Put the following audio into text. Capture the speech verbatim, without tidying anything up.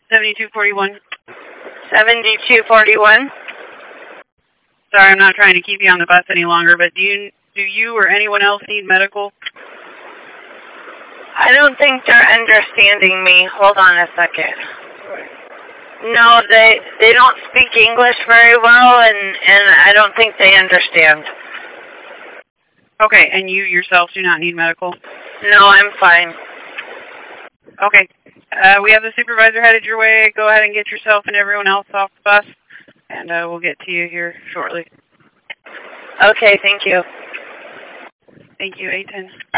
seventy-two forty-one. seventy-two forty-one. Sorry, I'm not trying to keep you on the bus any longer, but do you, do you or anyone else need medical? I don't think they're understanding me. Hold on a second. No, they they don't speak English very well, and, and I don't think they understand. Okay, and you yourself do not need medical? No, I'm fine. Okay. Uh, we have the supervisor headed your way. Go ahead and get yourself and everyone else off the bus, and uh, we'll get to you here shortly. Okay, thank you. Thank you, eight ten.